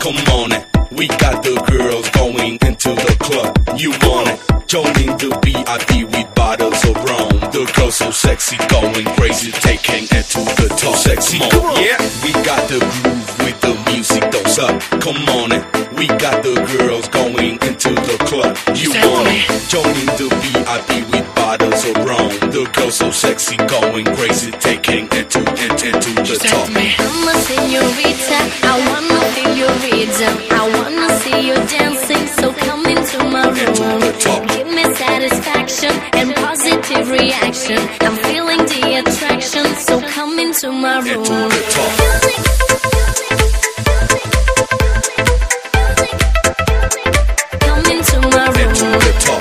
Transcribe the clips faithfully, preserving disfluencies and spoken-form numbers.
Come on it. We got the girls going into the club. You want it? Joining the V I P with bottles of rum. The girls so sexy, going crazy, taking it to the top. Sexy, come on. Yeah, we got the groove with the music, those up. Come on it. We got the girls going into the club. You want it? Joining the V I P with bottles of rum. The girls so sexy, going crazy, taking it to it into the top. I'm a señorita, I wanna feel your rhythm. I wanna see you dancing, so come into my room. Give me satisfaction and positive reaction. I'm feeling the attraction, so come into my room. Into the top. Come into my room. Into the top.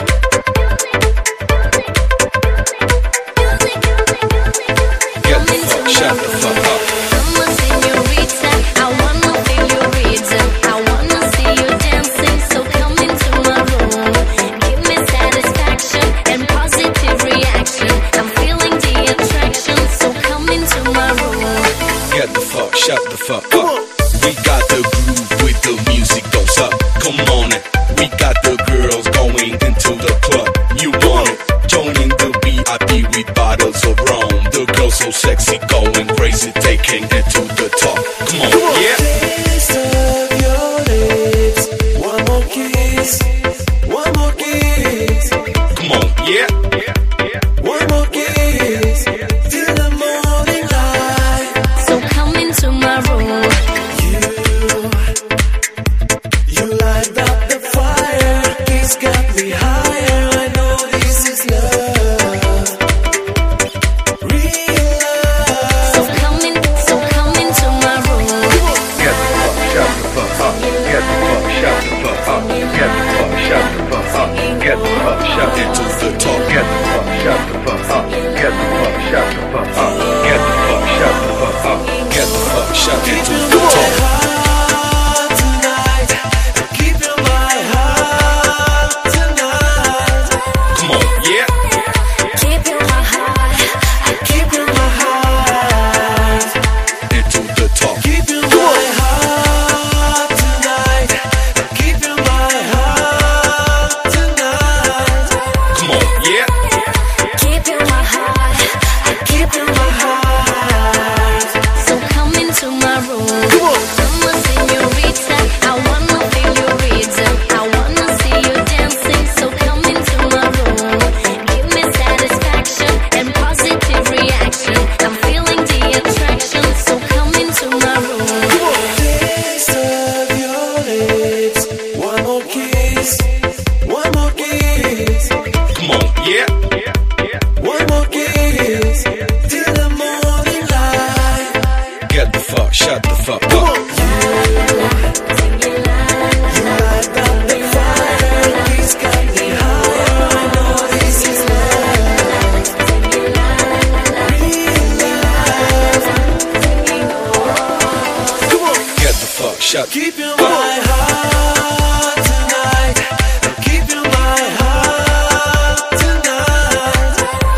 Get the fuck, shut the fuck up. I'm a señorita, I wanna feel your rhythm. I wanna see you dancing, so come into my room. Give me satisfaction and positive reaction. I'm feeling the attraction, so come into my room. Get the fuck, shut the fuck up. We got the groove with the music, goes up. Come on it. We got the girls going into the club. You want it? Joining the V I P with bottles of rum. The girls so sexy, going crazy, taking it to the top. Come on, yeah. Taste of your lips. One more kiss. One more kiss. Come on, yeah. One more kiss. Till the morning light. So come into my room. You, you light up the fire. Kiss got me higher. I know this is love. Real love. So come in, so come into my room. Get the fuck, shut the fuck up. Get the fuck, shut the fuck up. Get the fuck, shut the fuck up. Get the fuck, shut the Into the top. Get the fuck, shut the fuck up. Get the fuck, shut the fuck up. Get the fuck, shut the fuck up. Get the fuck, shut into Keep the you my top. heart tonight. Keep you my heart tonight. Come on, yeah. Keep you my heart. I keep you my heart. Into the top. Keep you my heart tonight. Keep you my heart tonight. Come on, yeah. Keep you my heart. I keep you my heart. So come into my room. I'm a señorita, I wanna feel your rhythm. I wanna see you dancing, so come into my room. Give me satisfaction and positive reaction. I'm feeling the attraction, so come into my room. Taste of your lips. One more kiss. One more kiss. Come on, yeah. One more kiss. Till the morning light. Get the fuck, shut the fuck up. You light up the fire. Kiss got me higher. I know this is love. Real love. Get the fuck, shut the Keep you my heart tonight. Keep you my heart tonight.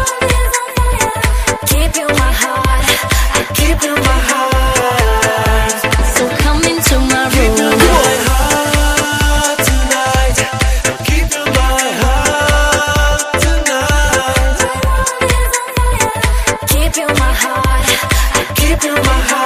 Keep you my heart. I keep you my heart. So come into my Keep you room. my heart tonight. Keep you my heart tonight. Keep you my heart. I keep you my heart.